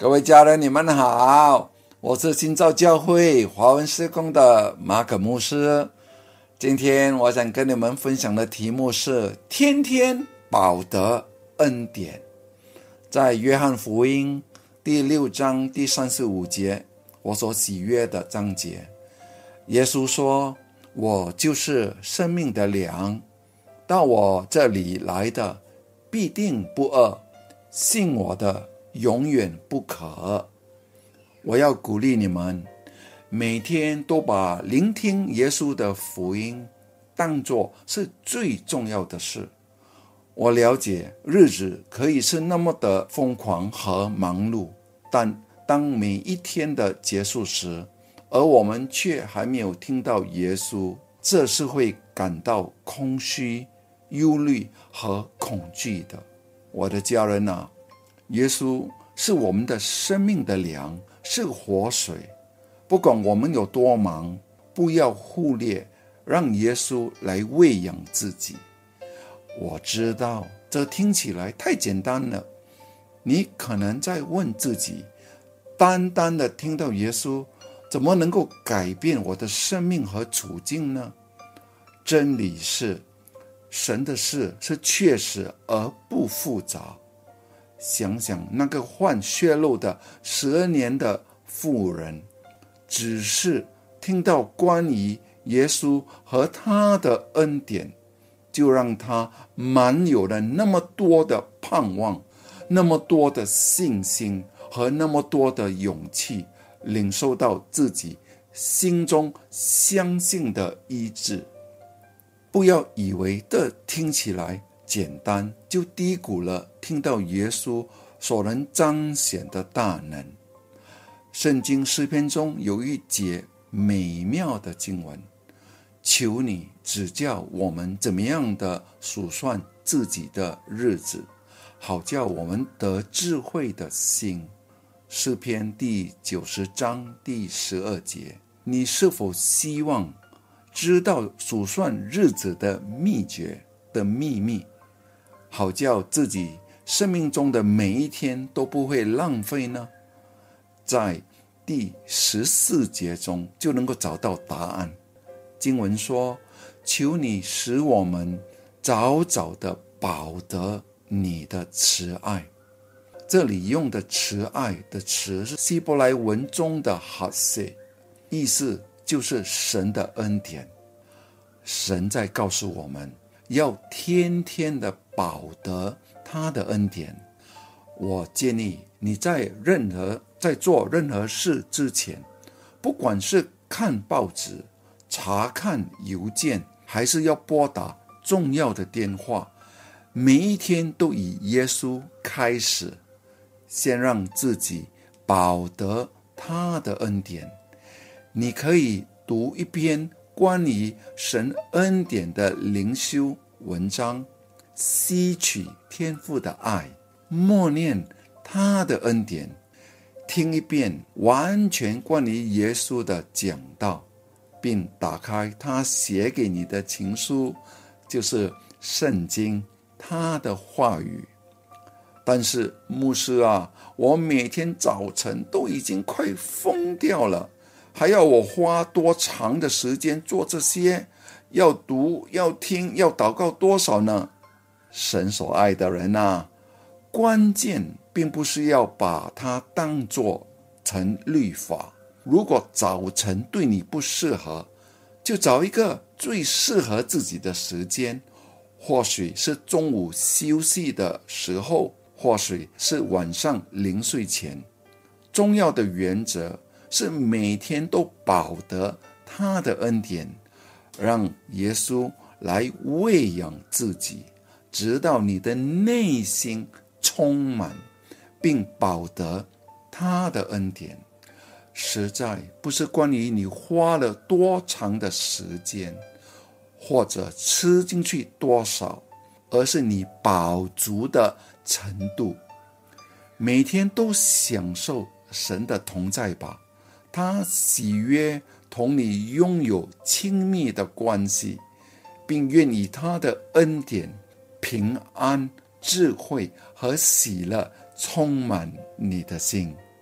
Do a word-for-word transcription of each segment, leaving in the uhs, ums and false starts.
各位家人，你们好，我是新造教会华文事工的马可牧师。今天我想跟你们分享的题目是天天饱得恩典。在约翰福音第六章第三十五节，我所喜悦的章节，耶稣说，我就是生命的粮，到我这里来的必定不饿，信我的永远不渴。我要鼓励你们，每天都把聆听耶稣的福音当作是最重要的事。我了解日子可以是那么的疯狂和忙碌，但当每一天的结束时，而我们却还没有听到耶稣，这是会感到空虚、忧虑和恐惧的。我的家人啊，耶稣是我们的生命的粮，是活水。不管我们有多忙，不要忽略让耶稣来喂养自己。我知道这听起来太简单了，你可能在问自己，单单的听到耶稣，怎么能够改变我的生命和处境呢？真理是，神的事是确实而不复杂。想想那个患血漏的十二年的妇人，只是听到关于耶稣和他的恩典，就让他满有了那么多的盼望，那么多的信心和那么多的勇气，领受到自己心中相信的医治。不要以为这听起来简单，就低估了听到耶稣所能彰显的大能。圣经诗篇中有一节美妙的经文，求你指教我们怎么样的数算自己的日子，好叫我们得智慧的心。诗篇第九十章第十二节，你是否希望知道数算日子的秘诀的秘密，好叫自己生命中的每一天都不会浪费呢？在第十四节中就能够找到答案。经文说，求你使我们早早的饱得你的慈爱。这里用的慈爱的词是希伯来文中的哈塞，意思就是神的恩典。神在告诉我们，要天天的饱得他的恩典。我建议你在任何在做任何事之前，不管是看报纸、查看邮件，还是要拨打重要的电话，每一天都以耶稣开始，先让自己饱得他的恩典。你可以读一篇关于神恩典的灵修文章，吸取天父的爱，默念他的恩典，听一遍完全关于耶稣的讲道，并打开他写给你的情书，就是圣经，他的话语。但是牧师啊，我每天早晨都已经快疯掉了，还要我花多长的时间做这些？要读，要听，要祷告多少呢？神所爱的人啊，关键并不是要把它当作成律法。如果早晨对你不适合，就找一个最适合自己的时间，或许是中午休息的时候，或许是晚上临睡前。重要的原则是每天都饱得他的恩典，让耶稣来喂养自己，直到你的内心充满并饱得他的恩典。实在不是关于你花了多长的时间，或者吃进去多少，而是你饱足的程度。每天都享受神的同在吧，他喜悦同你拥有亲密的关系，并愿以他的恩典、平安、智慧和喜乐充满你的心。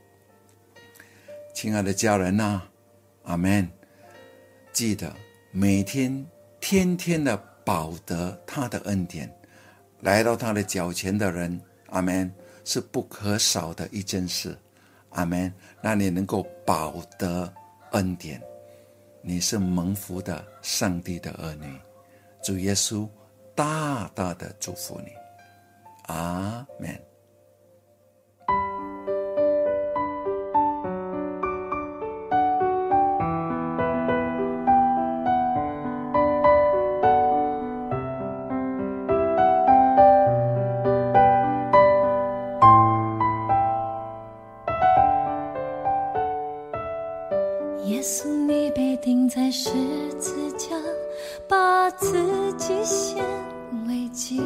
亲爱的家人啊，阿们，记得每天天天的饱得他的恩典，来到他的脚前的人，阿们，是不可少的一件事。阿们，让你能够饱得恩典，你是蒙福的上帝的儿女。主耶稣大大的祝福你，阿们。 耶稣，你被钉在十字架，把自己献为祭，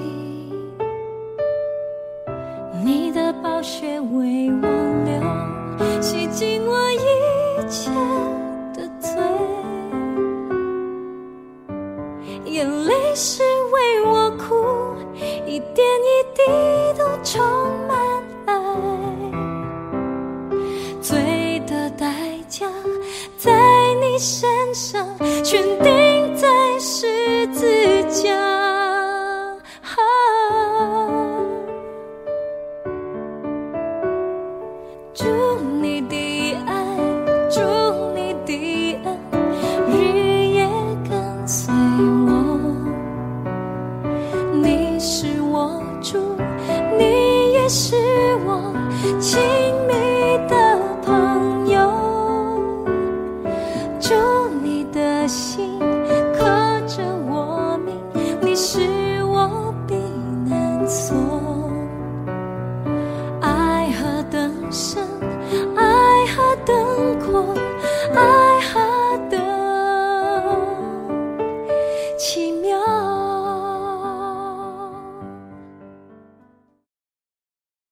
你的宝血为我流，洗净我一切的罪，眼泪是为我哭，一点一滴都充满爱，罪的代价在你身上全钉在十字架，啊，主你的爱，主你的恩，日夜跟随我，你是我主，你也是我亲密的朋友，主你的心刻着我名，你是我避难所，爱何等深